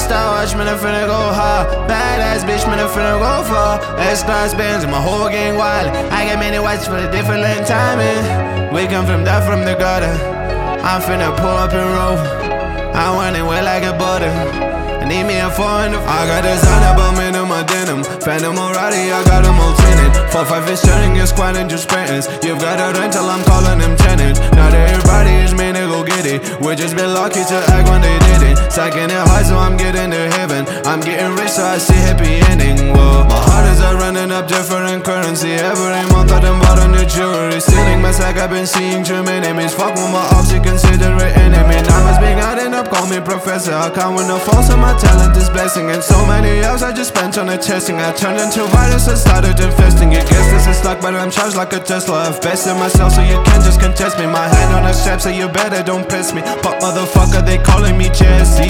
Star watch, man, I'm finna go hard. Badass bitch, man, I'm finna go far. S-Class Benz and my whole gang wild. I got many watches for the different length timing. We come from the gutter. I'm finna pull up and roll. I want it wet like a butter. I need me a 4 in the I got designer bumming in my denim. Phantom Alrighty, I got them all tinted. 4-5 is turning, your squad and just sprinters. You've got a rental, I'm calling them tenants. Not everybody is mean to go get it. We just been lucky to act when they did it. Stacking it hard so I'm getting to heaven. I'm getting rich so I see happy ending. Whoa. My heart is running up different currency. Every month I done bought a new jewelry. Stealing my sack, I've been seeing too many enemies. Fuck with my ops, you consider it enemy. Diamonds being adding up, call me professor. I can't win no false and my talent is blessing. And so many hours I just spent on the testing. I turned into a virus and started infesting it. Guess this is luck, but I'm charged like a Tesla. I've bested myself so you can't just contest me. My hand on the strap so you better don't press me. But motherfucker, they calling me Jesse.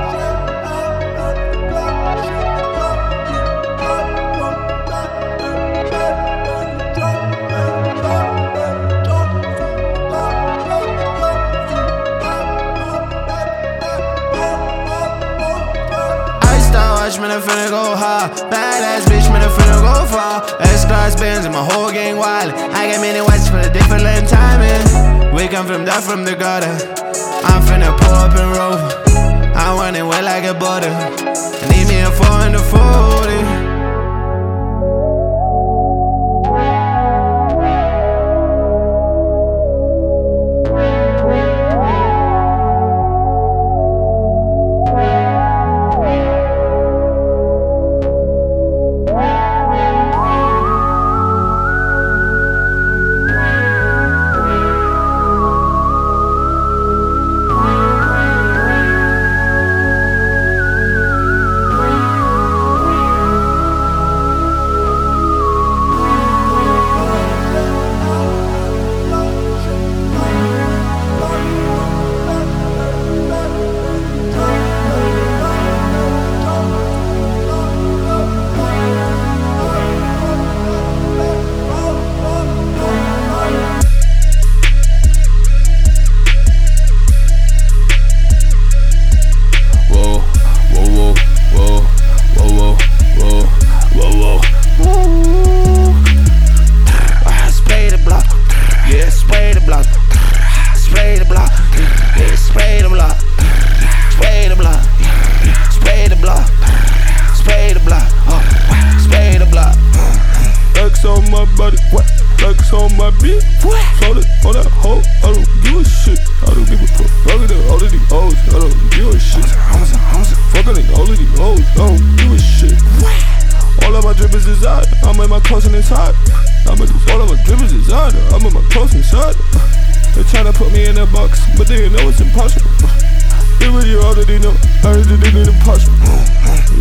Man, I'm finna go hard. Badass bitch, man, I'm finna go far. S-Class Benz and my whole gang wild. I got many watches for the different length timing. We come from the gutter. I'm finna pull up and roll. I want it wet like a butter. I need me a 4 in the 40. Flex on my beat, float it on that hoe. I don't give a shit. I don't give a fuck. Fucking all of these hoes. I don't give a shit. Fucking all of these hoes. I don't give a shit. All of my drippers is out. I'm in my clothes and inside. All of my drippers is out. I'm in my clothes inside. They tryna put me in a box, but they know it's impossible. They really already know. I heard that they need impossible.